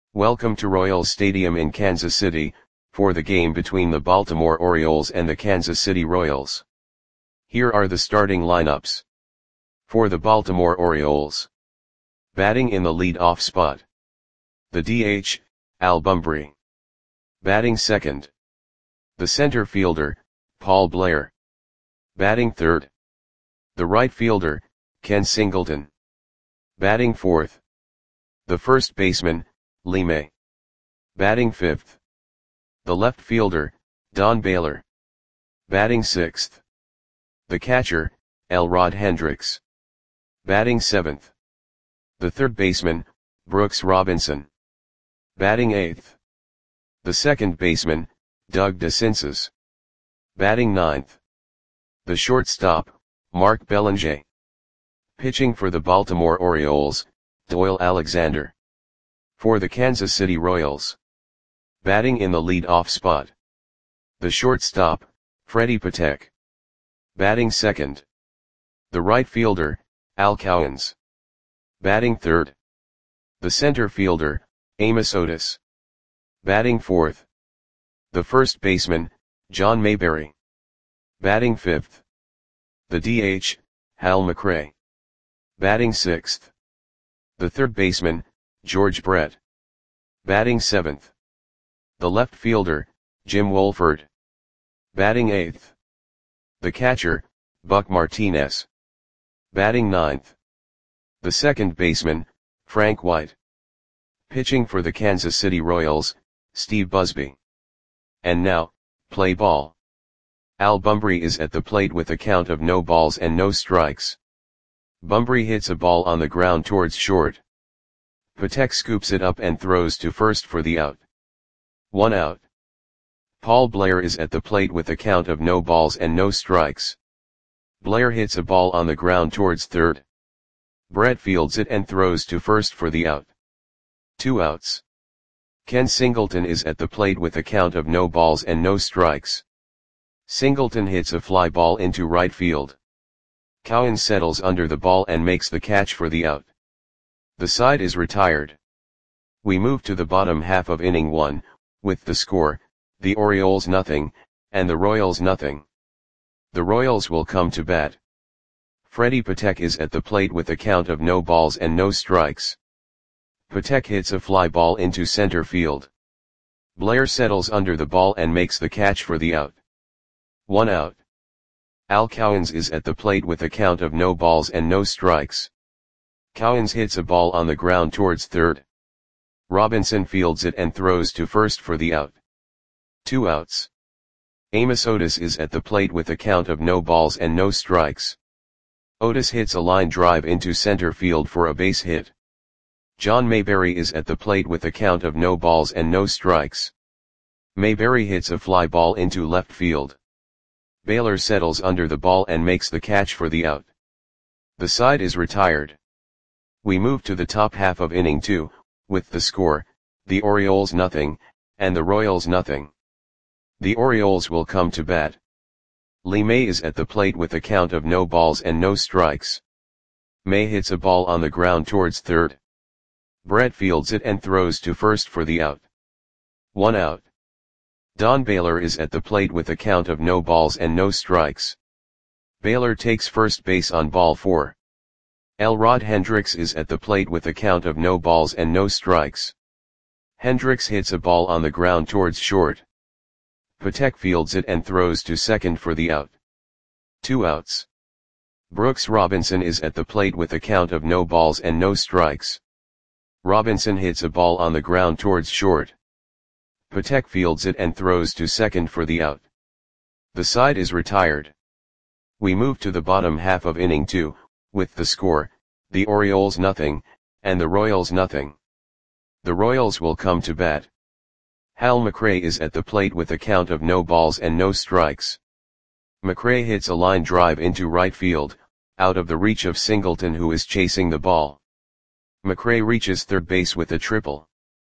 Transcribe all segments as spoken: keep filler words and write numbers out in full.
Welcome to Royals Stadium in Kansas City, for the game between the Baltimore Orioles and the Kansas City Royals. Here are the starting lineups. For the Baltimore Orioles. Batting in the lead-off spot. The D H, Al Bumbry. Batting second. The center fielder, Paul Blair. Batting third. The right fielder, Ken Singleton. Batting fourth. The first baseman, Lee May. Batting fifth. The left fielder, Don Baylor. Batting sixth. The catcher, Elrod Hendricks. Batting seventh. The third baseman, Brooks Robinson. Batting eighth. The second baseman, Doug DeCinces. Batting ninth. The shortstop, Mark Belanger. Pitching for the Baltimore Orioles, Doyle Alexander. For the Kansas City Royals. Batting in the lead-off spot. The shortstop, Freddie Patek. Batting second. The right fielder, Al Cowens. Batting third. The center fielder, Amos Otis. Batting fourth. The first baseman, John Mayberry. Batting fifth. The D H, Hal McRae. Batting sixth. The third baseman, George Brett. Batting seventh. The left fielder, Jim Wolford. Batting eighth. The catcher, Buck Martinez. Batting ninth. The second baseman, Frank White. Pitching for the Kansas City Royals, Steve Busby. And now, play ball. Al Bumbry is at the plate with a count of no balls and no strikes. Bumbry hits a ball on the ground towards short. Patek scoops it up and throws to first for the out. One out. Paul Blair is at the plate with a count of no balls and no strikes. Blair hits a ball on the ground towards third. Brett fields it and throws to first for the out. Two outs. Ken Singleton is at the plate with a count of no balls and no strikes. Singleton hits a fly ball into right field. Cowens settles under the ball and makes the catch for the out. The side is retired. We move to the bottom half of inning one, with the score, the Orioles nothing, and the Royals nothing. The Royals will come to bat. Freddie Patek is at the plate with a count of no balls and no strikes. Patek hits a fly ball into center field. Blair settles under the ball and makes the catch for the out. One out. Al Cowens is at the plate with a count of no balls and no strikes. Cowens hits a ball on the ground towards third. Robinson fields it and throws to first for the out. Two outs. Amos Otis is at the plate with a count of no balls and no strikes. Otis hits a line drive into center field for a base hit. John Mayberry is at the plate with a count of no balls and no strikes. Mayberry hits a fly ball into left field. Baylor settles under the ball and makes the catch for the out. The side is retired. We move to the top half of inning two, with the score, the Orioles nothing, and the Royals nothing. The Orioles will come to bat. Lee May is at the plate with a count of no balls and no strikes. May hits a ball on the ground towards third. Brett fields it and throws to first for the out. One out. Don Baylor is at the plate with a count of no balls and no strikes. Baylor takes first base on ball four. Elrod Hendricks is at the plate with a count of no balls and no strikes. Hendricks hits a ball on the ground towards short. Patek fields it and throws to second for the out. Two outs. Brooks Robinson is at the plate with a count of no balls and no strikes. Robinson hits a ball on the ground towards short. Patek fields it and throws to second for the out. The side is retired. We move to the bottom half of inning two, with the score, the Orioles nothing, and the Royals nothing. The Royals will come to bat. Hal McRae is at the plate with a count of no balls and no strikes. McRae hits a line drive into right field, out of the reach of Singleton who is chasing the ball. McRae reaches third base with a triple.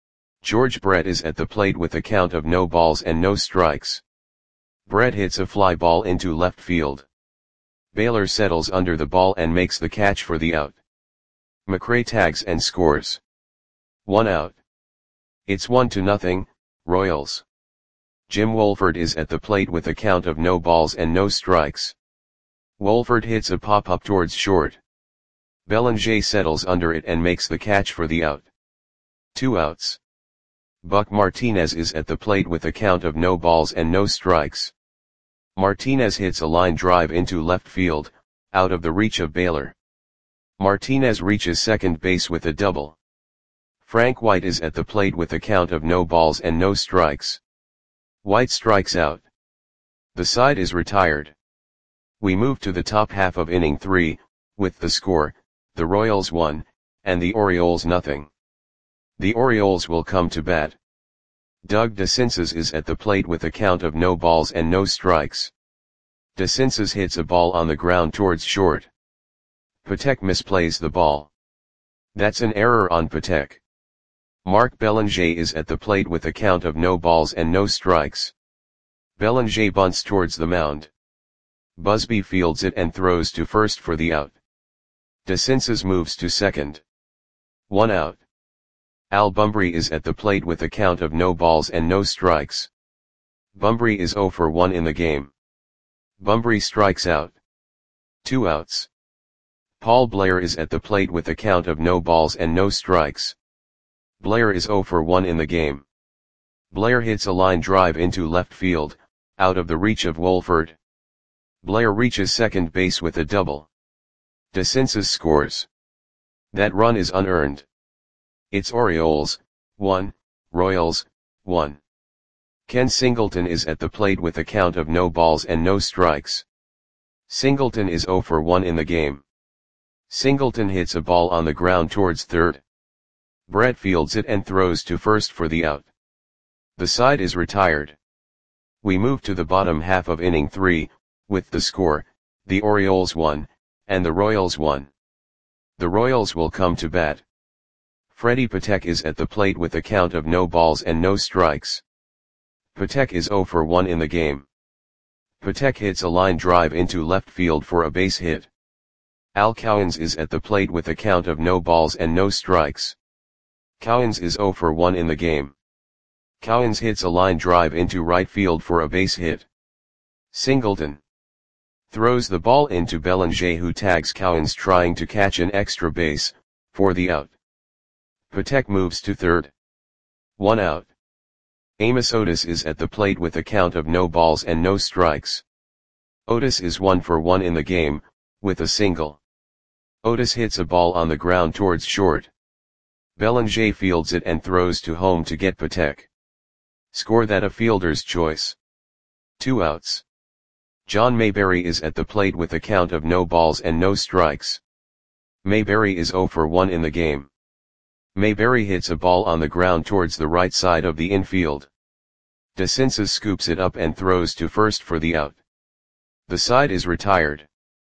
George Brett is at the plate with a count of no balls and no strikes. Brett hits a fly ball into left field. Baylor settles under the ball and makes the catch for the out. McRae tags and scores. One out. It's one to nothing, Royals. Jim Wolford is at the plate with a count of no balls and no strikes. Wolford hits a pop-up towards short. Belanger settles under it and makes the catch for the out. Two outs. Buck Martinez is at the plate with a count of no balls and no strikes. Martinez hits a line drive into left field, out of the reach of Baylor. Martinez reaches second base with a double. Frank White is at the plate with a count of no balls and no strikes. White strikes out. The side is retired. We move to the top half of inning three, with the score, the Royals one, and the Orioles nothing. The Orioles will come to bat. Doug DeCinces is at the plate with a count of no balls and no strikes. DeCinces hits a ball on the ground towards short. Patek misplays the ball. That's an error on Patek. Mark Belanger is at the plate with a count of no balls and no strikes. Belanger bunts towards the mound. Busby fields it and throws to first for the out. DeCinces moves to second. One out. Al Bumbry is at the plate with a count of no balls and no strikes. Bumbry is oh for one in the game. Bumbry strikes out. Two outs. Paul Blair is at the plate with a count of no balls and no strikes. Blair is oh for one in the game. Blair hits a line drive into left field, out of the reach of Wolford. Blair reaches second base with a double. DeCinces scores. That run is unearned. It's Orioles, one, Royals, one. Ken Singleton is at the plate with a count of no balls and no strikes. Singleton is oh for one in the game. Singleton hits a ball on the ground towards third. Brett fields it and throws to first for the out. The side is retired. We move to the bottom half of inning three, with the score, the Orioles one, and the Royals one. The Royals will come to bat. Freddie Patek is at the plate with a count of no balls and no strikes. Patek is oh for one in the game. Patek hits a line drive into left field for a base hit. Al Cowens is at the plate with a count of no balls and no strikes. Cowens is oh for one in the game. Cowens hits a line drive into right field for a base hit. Singleton throws the ball into Belanger, who tags Cowens trying to catch an extra base, for the out. Patek moves to third. One out. Amos Otis is at the plate with a count of no balls and no strikes. Otis is one for one in the game, with a single. Otis hits a ball on the ground towards short. Belanger fields it and throws to home to get Patek. Score that a fielder's choice. Two outs. John Mayberry is at the plate with a count of no balls and no strikes. Mayberry is oh for one in the game. Mayberry hits a ball on the ground towards the right side of the infield. DeCinces scoops it up and throws to first for the out. The side is retired.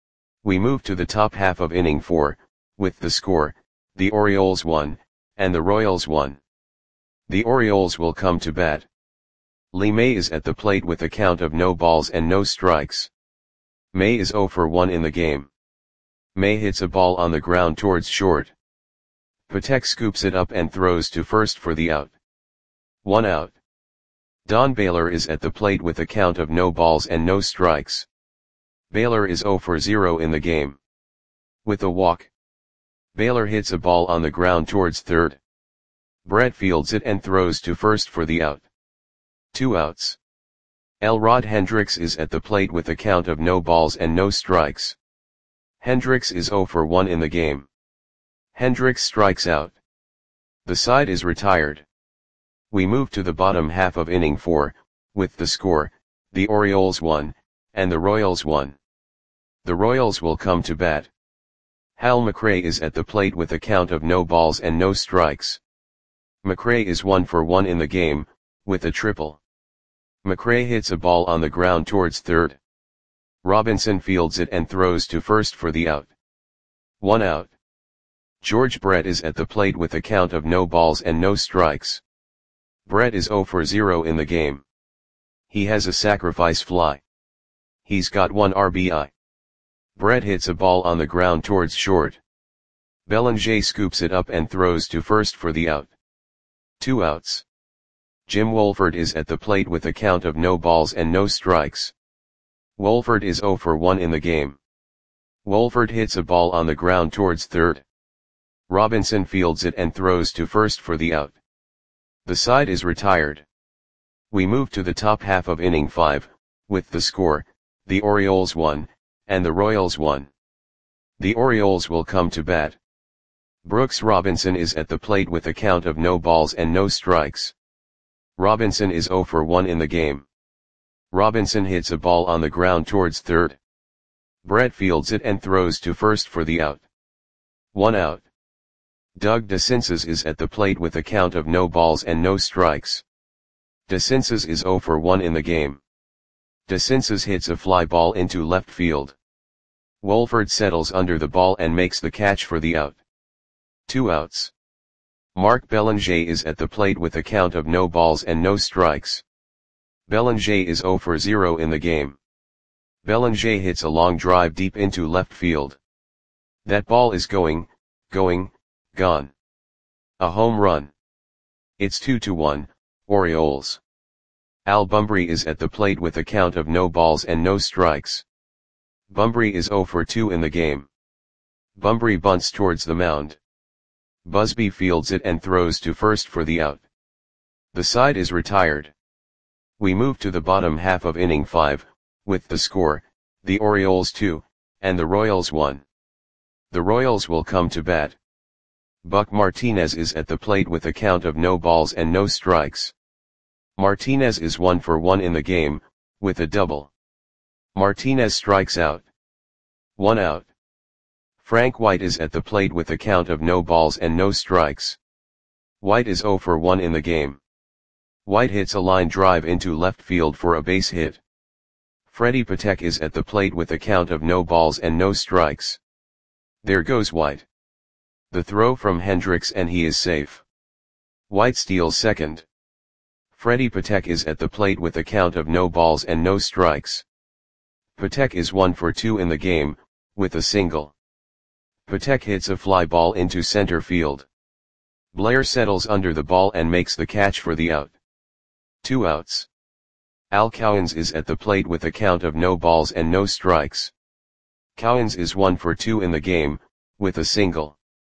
We move to the top half of inning four, with the score, the Orioles one, and the Royals one. The Orioles will come to bat. Lee May is at the plate with a count of no balls and no strikes. May is oh for one in the game. May hits a ball on the ground towards short. Patek scoops it up and throws to first for the out. One out. Don Baylor is at the plate with a count of no balls and no strikes. Baylor is oh for zero in the game. With a walk. Baylor hits a ball on the ground towards third. Brett fields it and throws to first for the out. Two outs. Elrod Hendricks is at the plate with a count of no balls and no strikes. Hendricks is oh for one in the game. Hendricks strikes out. The side is retired. We move to the bottom half of inning four, with the score, the Orioles one, and the Royals one. The Royals will come to bat. Hal McRae is at the plate with a count of no balls and no strikes. McRae is one for one in the game, with a triple. McRae hits a ball on the ground towards third. Robinson fields it and throws to first for the out. One out. George Brett is at the plate with a count of no balls and no strikes. Brett is oh for zero in the game. He has a sacrifice fly. He's got one R B I. Brett hits a ball on the ground towards short. Belanger scoops it up and throws to first for the out. Two outs. Jim Wolford is at the plate with a count of no balls and no strikes. Wolford is zero for one in the game. Wolford hits a ball on the ground towards third. Robinson fields it and throws to first for the out. The side is retired. We move to the top half of inning five, with the score, the Orioles one, and the Royals one. The Orioles will come to bat. Brooks Robinson is at the plate with a count of no balls and no strikes. Robinson is zero for one in the game. Robinson hits a ball on the ground towards third. Brett fields it and throws to first for the out. One out. Doug DeCinces is at the plate with a count of no balls and no strikes. DeCinces is zero for one in the game. DeCinces hits a fly ball into left field. Wolford settles under the ball and makes the catch for the out. Two outs. Mark Belanger is at the plate with a count of no balls and no strikes. Belanger is zero for zero in the game. Belanger hits a long drive deep into left field. That ball is going, going, gone. A home run. It's two to one, Orioles. Al Bumbry is at the plate with a count of no balls and no strikes. Bumbry is zero for two in the game. Bumbry bunts towards the mound. Busby fields it and throws to first for the out. The side is retired. We move to the bottom half of inning five, with the score, the Orioles two, and the Royals one. The Royals will come to bat. Buck Martinez is at the plate with a count of no balls and no strikes. Martinez is one for one in the game, with a double. Martinez strikes out. One out. Frank White is at the plate with a count of no balls and no strikes. White is zero for one in the game. White hits a line drive into left field for a base hit. Freddie Patek is at the plate with a count of no balls and no strikes. There goes White. The throw from Hendricks and he is safe. White steals second. Freddie Patek is at the plate with a count of no balls and no strikes. Patek is one for two in the game, with a single. Patek hits a fly ball into center field. Blair settles under the ball and makes the catch for the out. Two outs. Al Cowens is at the plate with a count of no balls and no strikes. Cowens is one for two in the game, with a single.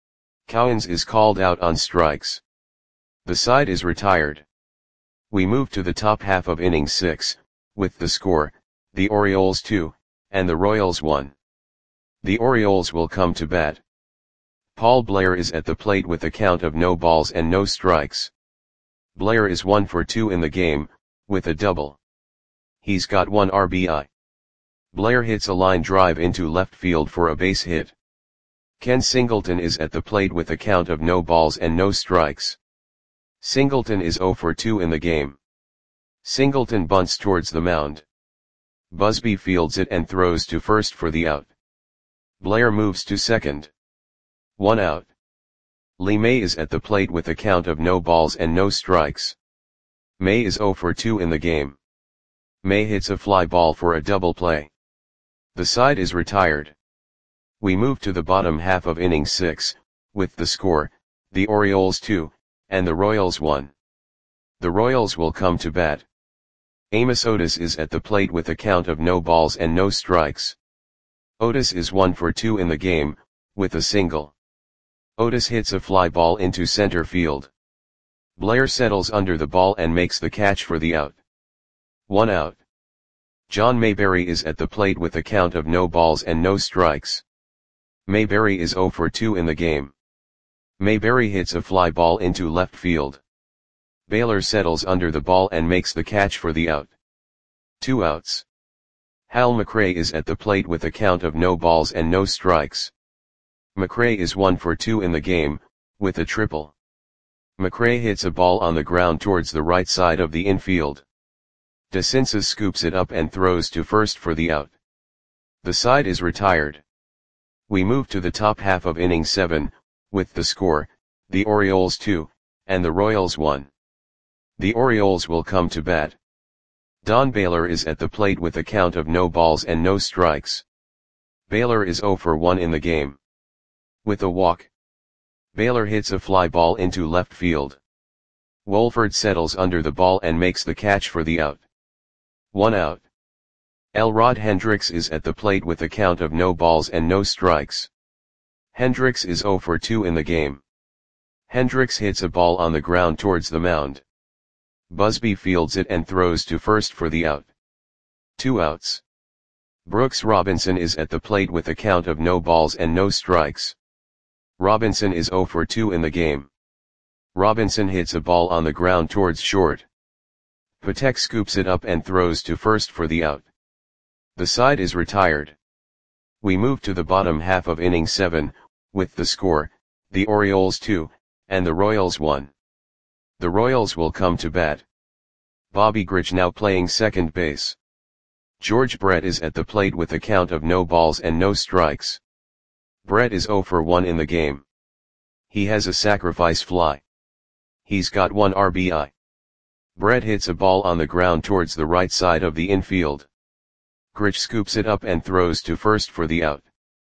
Cowens is called out on strikes. The side is retired. We move to the top half of inning six, with the score, the Orioles two, and the Royals one. The Orioles will come to bat. Paul Blair is at the plate with a count of no balls and no strikes. Blair is one for two in the game, with a double. He's got one R B I. Blair hits a line drive into left field for a base hit. Ken Singleton is at the plate with a count of no balls and no strikes. Singleton is zero for two in the game. Singleton bunts towards the mound. Busby fields it and throws to first for the out. Blair moves to second. One out. Lee May is at the plate with a count of no balls and no strikes. May is zero for two in the game. May hits a fly ball for a double play. The side is retired. We move to the bottom half of inning six, with the score, the Orioles two, and the Royals one. The Royals will come to bat. Amos Otis is at the plate with a count of no balls and no strikes. Otis is one for two in the game, with a single. Otis hits a fly ball into center field. Blair settles under the ball and makes the catch for the out. One out. John Mayberry is at the plate with a count of no balls and no strikes. Mayberry is zero for two in the game. Mayberry hits a fly ball into left field. Baylor settles under the ball and makes the catch for the out. Two outs. Hal McRae is at the plate with a count of no balls and no strikes. McRae is one for two in the game, with a triple. McRae hits a ball on the ground towards the right side of the infield. DeCinces scoops it up and throws to first for the out. The side is retired. We move to the top half of inning seven, with the score, the Orioles two, and the Royals one. The Orioles will come to bat. Don Baylor is at the plate with a count of no balls and no strikes. Baylor is zero for one in the game. With a walk, Baylor hits a fly ball into left field. Wolford settles under the ball and makes the catch for the out. One out. Elrod Hendricks is at the plate with a count of no balls and no strikes. Hendricks is zero for two in the game. Hendricks hits a ball on the ground towards the mound. Busby fields it and throws to first for the out. Two outs. Brooks Robinson is at the plate with a count of no balls and no strikes. Robinson is zero for two in the game. Robinson hits a ball on the ground towards short. Patek scoops it up and throws to first for the out. The side is retired. We move to the bottom half of inning seven, with the score, the Orioles two, and the Royals one. The Royals will come to bat. Bobby Grich now playing second base. George Brett is at the plate with a count of no balls and no strikes. Brett is zero for one in the game. He has a sacrifice fly. He's got one R B I. Brett hits a ball on the ground towards the right side of the infield. Grich scoops it up and throws to first for the out.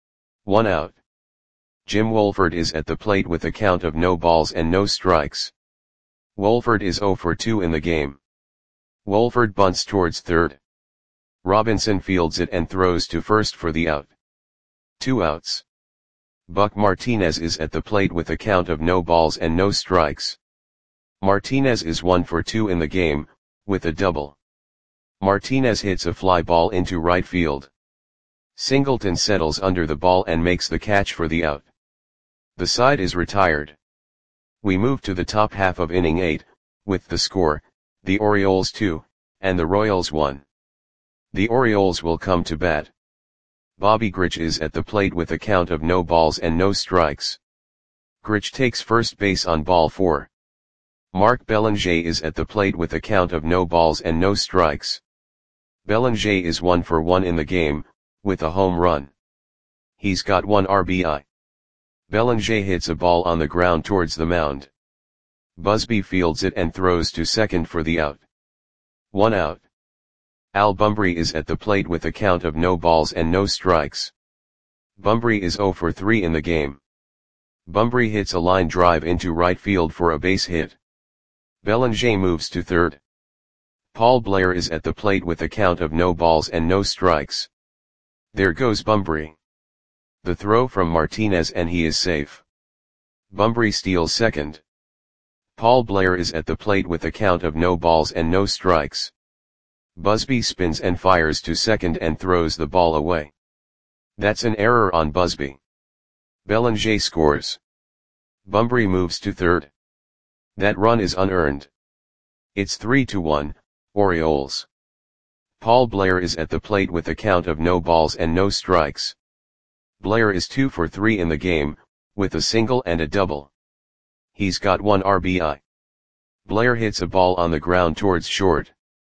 One out. Jim Wolford is at the plate with a count of no balls and no strikes. Wolford is zero for two in the game. Wolford bunts towards third. Robinson fields it and throws to first for the out. Two outs. Buck Martinez is at the plate with a count of no balls and no strikes. Martinez is one for two in the game, with a double. Martinez hits a fly ball into right field. Singleton settles under the ball and makes the catch for the out. The side is retired. We move to the top half of inning eight, with the score, the Orioles two, and the Royals one. The Orioles will come to bat. Bobby Grich is at the plate with a count of no balls and no strikes. Grich takes first base on ball four. Mark Belanger is at the plate with a count of no balls and no strikes. Belanger is one for one in the game, with a home run. He's got one R B I. Belanger hits a ball on the ground towards the mound. Busby fields it and throws to second for the out. One out. Al Bumbry is at the plate with a count of no balls and no strikes. Bumbry is zero for three in the game. Bumbry hits a line drive into right field for a base hit. Belanger moves to third. Paul Blair is at the plate with a count of no balls and no strikes. There goes Bumbry. The throw from Martinez and he is safe. Bumbry steals second. Paul Blair is at the plate with a count of no balls and no strikes. Busby spins and fires to second and throws the ball away. That's an error on Busby. Belanger scores. Bumbry moves to third. That run is unearned. It's three to one, Orioles. Paul Blair is at the plate with a count of no balls and no strikes. Blair is two for three in the game, with a single and a double. He's got one R B I. Blair hits a ball on the ground towards short.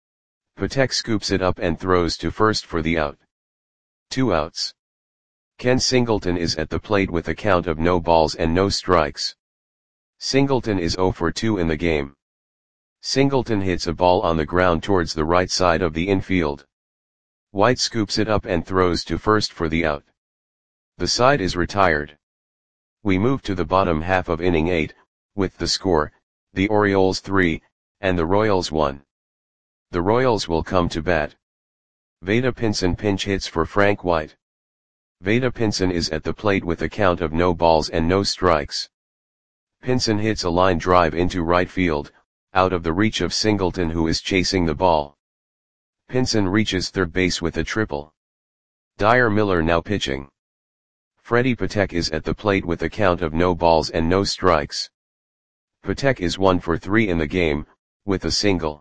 Patek scoops it up and throws to first for the out. Two outs. Ken Singleton is at the plate with a count of no balls and no strikes. Singleton is zero for two in the game. Singleton hits a ball on the ground towards the right side of the infield. White scoops it up and throws to first for the out. The side is retired. We move to the bottom half of inning eight, with the score, the Orioles three, and the Royals one. The Royals will come to bat. Vada Pinson pinch hits for Frank White. Vada Pinson is at the plate with a count of no balls and no strikes. Pinson hits a line drive into right field, out of the reach of Singleton who is chasing the ball. Pinson reaches third base with a triple. Dyer Miller now pitching. Freddie Patek is at the plate with a count of no balls and no strikes. Patek is one for three in the game, with a single.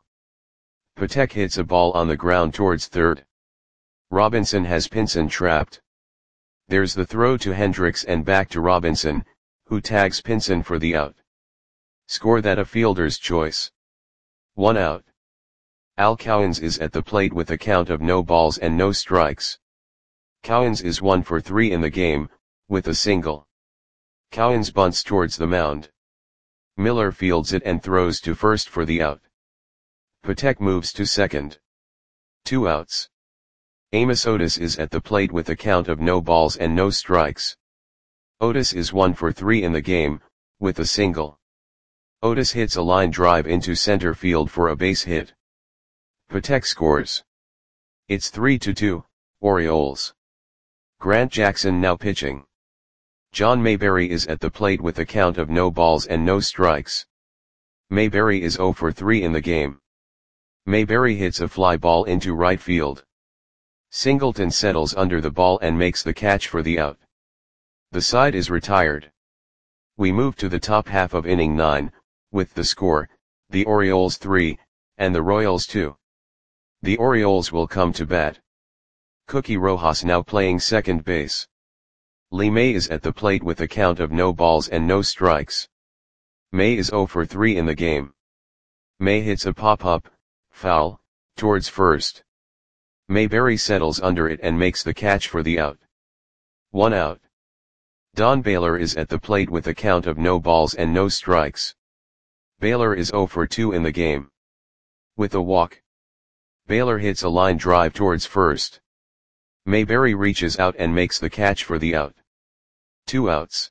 Patek hits a ball on the ground towards third. Robinson has Pinson trapped. There's the throw to Hendricks and back to Robinson, who tags Pinson for the out. Score that a fielder's choice. One out. Al Cowens is at the plate with a count of no balls and no strikes. Cowens is one for three in the game, with a single. Cowens bunts towards the mound. Miller fields it and throws to first for the out. Patek moves to second. Two outs. Amos Otis is at the plate with a count of no balls and no strikes. Otis is one for three in the game, with a single. Otis hits a line drive into center field for a base hit. Patek scores. It's three to two, Orioles. Grant Jackson now pitching. John Mayberry is at the plate with a count of no balls and no strikes. Mayberry is zero for three in the game. Mayberry hits a fly ball into right field. Singleton settles under the ball and makes the catch for the out. The side is retired. We move to the top half of inning nine, with the score, the Orioles three, and the Royals two. The Orioles will come to bat. Cookie Rojas now playing second base. Lee May is at the plate with a count of no balls and no strikes. May is zero for three in the game. May hits a pop-up, foul, towards first. Mayberry settles under it and makes the catch for the out. One out. Don Baylor is at the plate with a count of no balls and no strikes. Baylor is zero for two in the game. With a walk. Baylor hits a line drive towards first. Mayberry reaches out and makes the catch for the out. Two outs.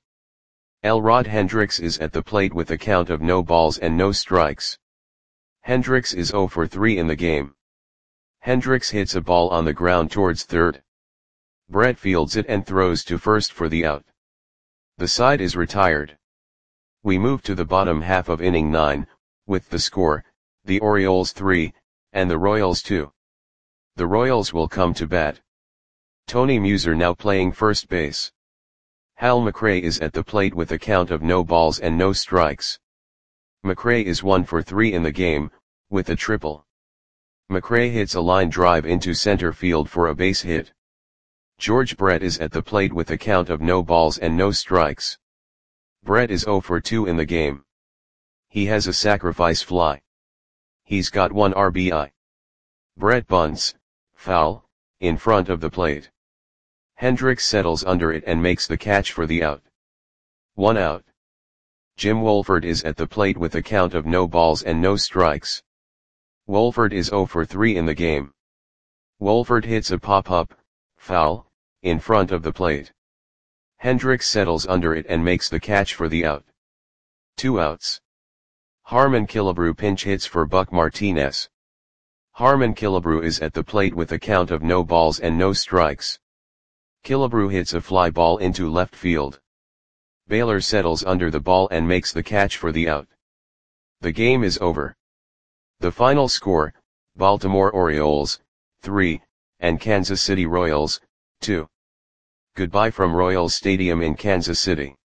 Elrod Hendricks is at the plate with a count of no balls and no strikes. Hendricks is zero for three in the game. Hendricks hits a ball on the ground towards third. Brett fields it and throws to first for the out. The side is retired. We move to the bottom half of inning nine, with the score, the Orioles three, and the Royals two. The Royals will come to bat. Tony Muser now playing first base. Hal McRae is at the plate with a count of no balls and no strikes. McRae is one for three in the game, with a triple. McRae hits a line drive into center field for a base hit. George Brett is at the plate with a count of no balls and no strikes. Brett is zero for two in the game. He has a sacrifice fly. He's got one R B I. Brett bunts, foul, in front of the plate. Hendricks settles under it and makes the catch for the out. One out. Jim Wolford is at the plate with a count of no balls and no strikes. Wolford is zero for three in the game. Wolford hits a pop-up, foul, in front of the plate. Hendricks settles under it and makes the catch for the out. Two outs. Harmon Killebrew pinch hits for Buck Martinez. Harmon Killebrew is at the plate with a count of no balls and no strikes. Killebrew hits a fly ball into left field. Baylor settles under the ball and makes the catch for the out. The game is over. The final score, Baltimore Orioles, three, and Kansas City Royals, two. Goodbye from Royals Stadium in Kansas City.